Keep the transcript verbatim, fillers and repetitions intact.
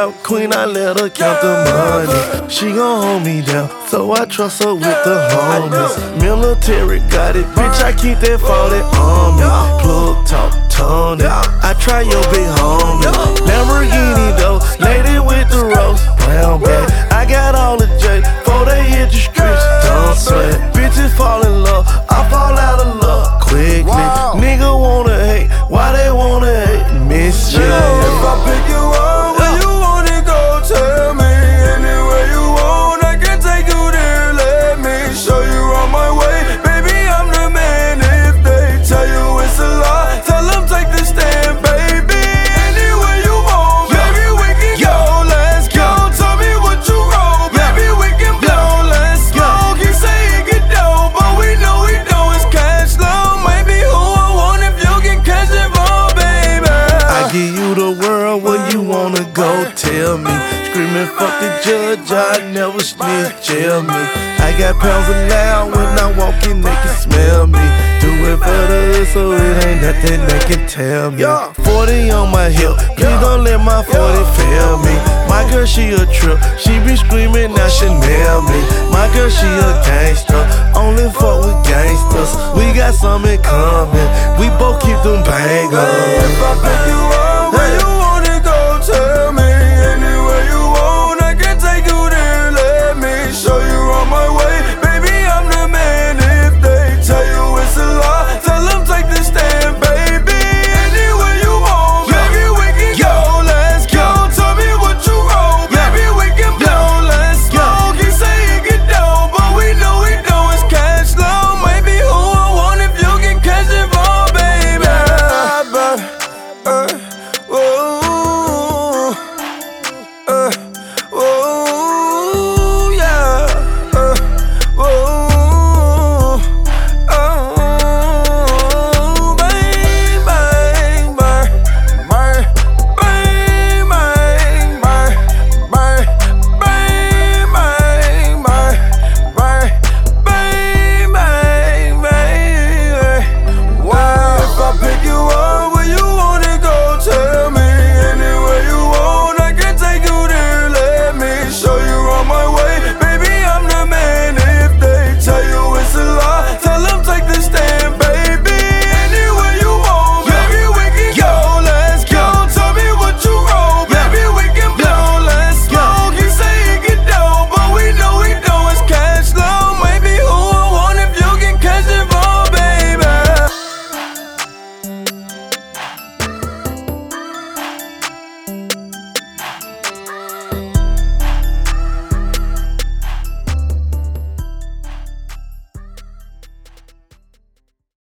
out, queen, I let her count the money. She gon' hold me down, so I trust her with the homies. Military got it, bitch, I keep that forty on me. Plug talk, Tony, I try your big homie. Lamborghini though, lady with the rose, brown bag. I got all the J, before they hit the streets, don't sweat. Bitches fall in love, I fall out of love quickly. Nigga wanna hate, why they wanna hate? Miss you. If I pick you up, where you wanna go, tell me. Anywhere you want, I can take you there. Let me show you on my way. Baby, I'm the man. If they tell you it's a lie, tell them take the stand, baby. Anywhere you want, baby, we can go. Let's go. Tell me what you roll, baby, we can blow. Let's go. Keep saying get down, but we know we know it's cash flow. Maybe who I want if you can catch it more, baby. I give you the world, where you wanna go, tell me. Screaming fuck the judge, I never snitch, jail me. I got pounds of loud, when I walk in they can smell me. Do it for the hood, so it ain't nothing they can tell me. Forty on my hip, please don't let my forty fail me. My girl, she a trip, she be screaming, now Chanel me. My girl, she a gangster, only fuck with gangsters. We got something coming, we both keep them bangers. If I pick you up, where you